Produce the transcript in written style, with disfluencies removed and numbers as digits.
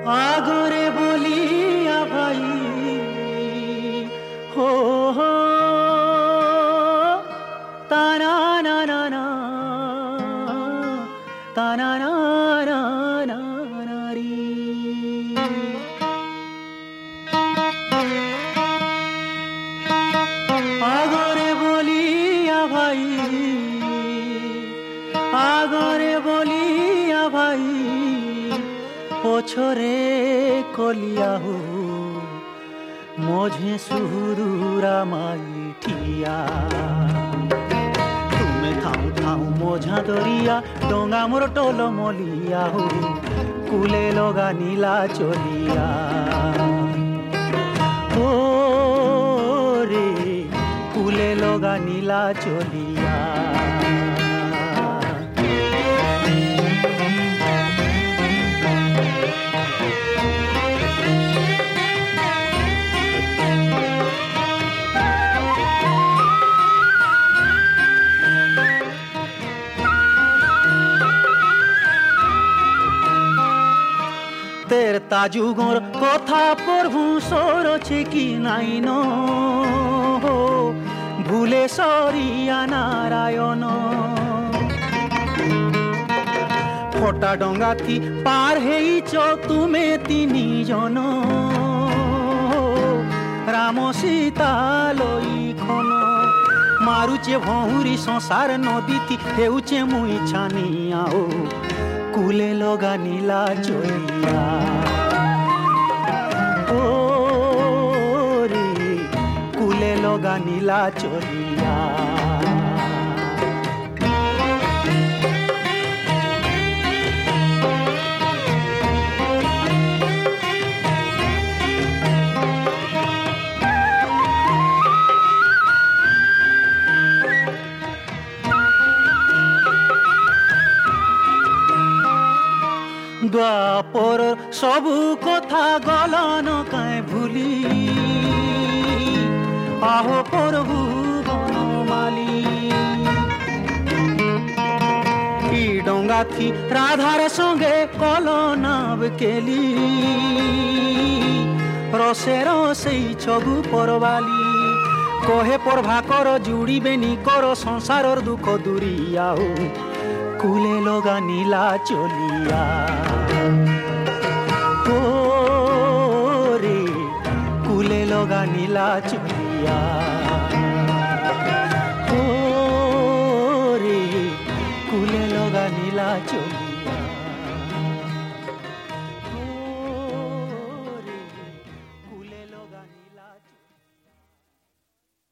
আগরে বলিয়া ভাই হো হো তানা না না না তানা না না না রি আগরে বলিয়া ভাই আগরে বলিয়া ভাই পছরে কলিয়াহু মঝে সুদূরা মাইঠিয়া তুমে থাউ থাউ মঝা দরিয়া ডোঙা মোর টোল মলিয়াহু কুলে লগা নীলা চলিয়া ও রে কুলে লগা নীলা চলিয়া তের তাজুগর কথা প্রভু সরছে কি নাইন ভুলে সরিয়া নারায়ণ ফটা ডঙ্গাথি পার হেইছ তুমে তিনি জন রাম সীতা লইখন মারুছে ভৌরি সংসার নদীথি হেউছে মুই ছানিয়া ও কুলে লগা নীলা চলিয়া ও রে কুলে লগা নীলা চলিয়া দ্বাপর সবু কথা গলন কায় ভুলি আহ প্রভু বনমালী ই ডঙ্গাথি রাধার সঙ্গে কলনাব কেলি রসে রসেই ছগু পরবালি কহে পরভা কর জুড়িবেনি কর সংসারর দুঃখ দূরিয়াও কুলে লগা নীলা চলিয়া ও রে কুলে লগা নীলা চলিয়া ও রে কুলে লগা নীলা চলিয়া